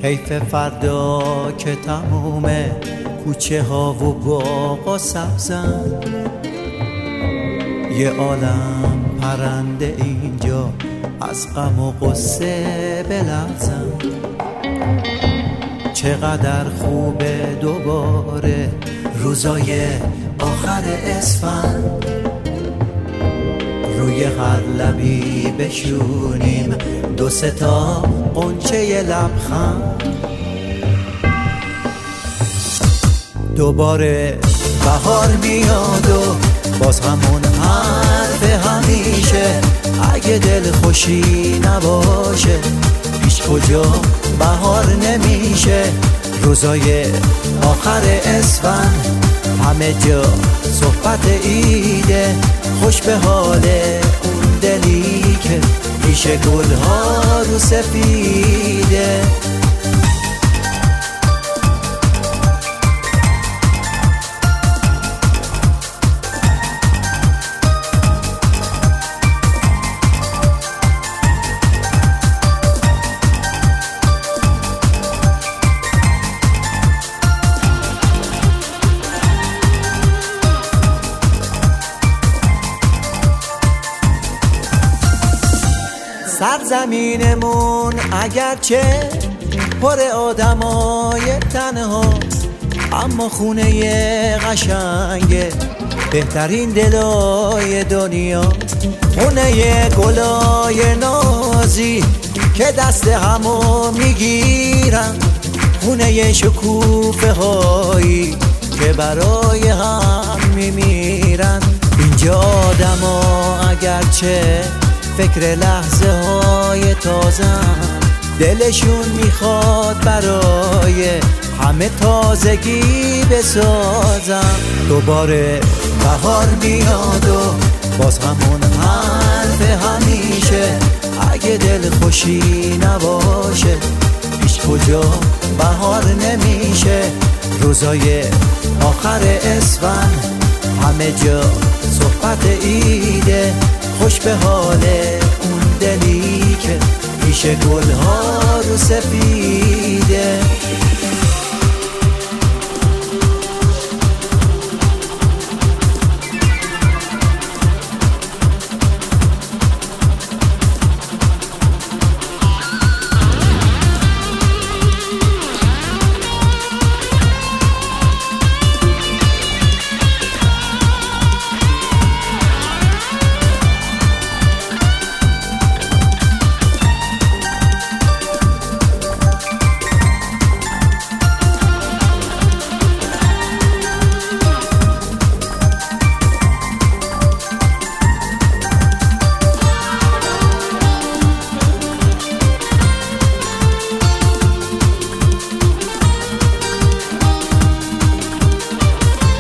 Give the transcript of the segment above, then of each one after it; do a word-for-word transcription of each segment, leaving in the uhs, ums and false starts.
حیف فردا که تمومه کوچه ها و باغا سبزن، یه عالم پرنده اینجا از غم و غصه بلرزن. چقدر خوبه دوباره روزای آخر اسفند، روی هر لبی بشونیم دو سه تا غنچه لبخند. دوباره بهار میاد و باز همون حرف همیشه، اگه دل خوشی نباشه پیش کجا بهار نمیشه. روزای آخر اسفند همه جا صحبت ایده، خوش به حال اون دلی که پیش گلها رو سفیده. سرزمینمون اگرچه پر آدمای تنها، اما خونه قشنگه بهترین دلای دنیا. خونه گلای نازی که دست همو میگیرن، خونه شکوفه هایی که برای هم میمیرن. اینجا آدما اگرچه فکر لحظه های تازن، دلشون میخواد برای همه تازگی بسازن. دوباره بهار میاد و باز همون حرف همیشه، اگه دل خوشی نباشه پیش کجا بهار نمیشه. روزای آخر اسفند همه جا صحبت ایده، خوش به حال اون دلی که پیش گلها رو سفیده.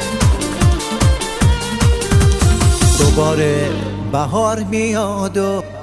دوباره بهار میاد و